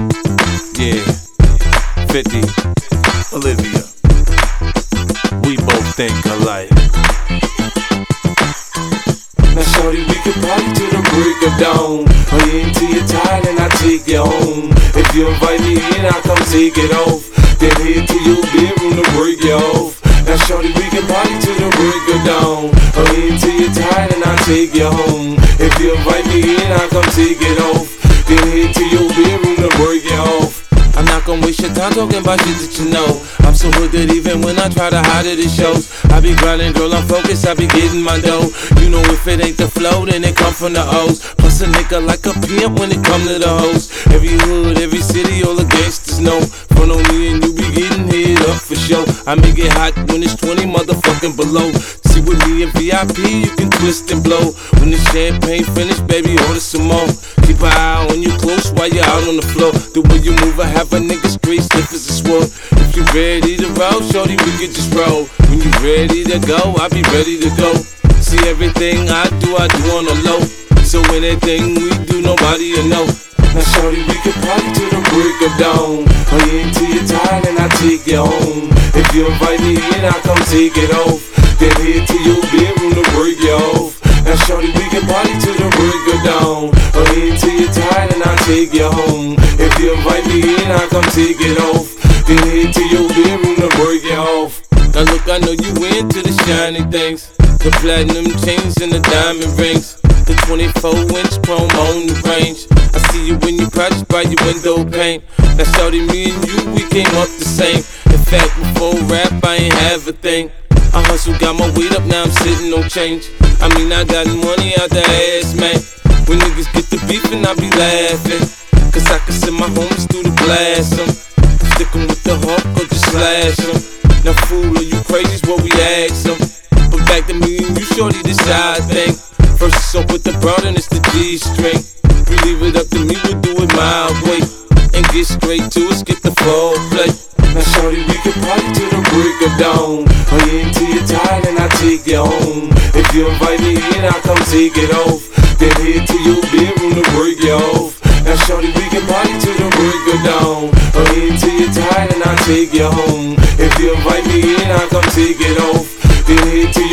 Yeah, 50, Olivia, we both think alike. Now shorty, we can party till the break of dawn. Or you into your tired and I take you home. If you invite me in, I come take it off. Then head to your bedroom to break you off. Now shorty, we can party till the break of dawn. Or you into your tired and I take you home. If you invite me in, I come take it off. Then head to your bedroom to break you off. I'm not gonna waste your time talking about shit that you know. I'm so hood that even when I try to hide it, it shows. I be grinding, girl, I'm focused, I be getting my dough. You know if it ain't the flow, then it come from the O's. Plus a nigga like a pimp when it come to the hoes. Every hood, every city, all the gangsters know. Front on me and you be getting hit up for sure. I make it hot when it's 20 motherfucking below. See with me in VIP, you can twist and blow. When the champagne finish, baby, order some more. Keep an eye on you close while you're out on the floor. The way you move, I have a nigga straight stiff as a swirl. If you ready to roll, shorty, we can just roll. When you ready to go, I be ready to go. See everything I do on the low. So anything we do, nobody will know. Now shorty, we can party till the break of dawn. Or you into your tired and I take you home. If you invite me in, I come take it off. Then head to your bedroom to break you off. Now shorty, we can party till the break of dawn. Or you into your tired and I take you home. If you invite me in, I come take it off. Then head to your bedroom to break you off. Now look, I know you into the shiny things, the platinum chains and the diamond rings, the 24-inch chrome on the range. I see you when you project by your window pane. Now shorty, me and you, we came up the same. In fact, before rap, I ain't have a thing. I hustle, got my weight up, now I'm sitting on change. I mean, I got money out the ass, man. When niggas get the beef and I be laughing, cause I can send my homies through the blast 'em. Stick 'em with the hawk or just slash 'em. Now fool, are you crazy is what we ask 'em. But back to me and you, shorty, this side thing. First it's up with the broad and it's the G-string. You leave it up to me, we'll do it my way. And get straight to it, skip the foreplay. Now shorty, we can party till the break of dawn. Or you into your tired and I take you home. If you invite me in, I come take it off. Then head to your bedroom to break you off. Now shorty, we can party till the break of dawn. Or you into your tired and I take you home. If you invite me in, I come take it off. Then head to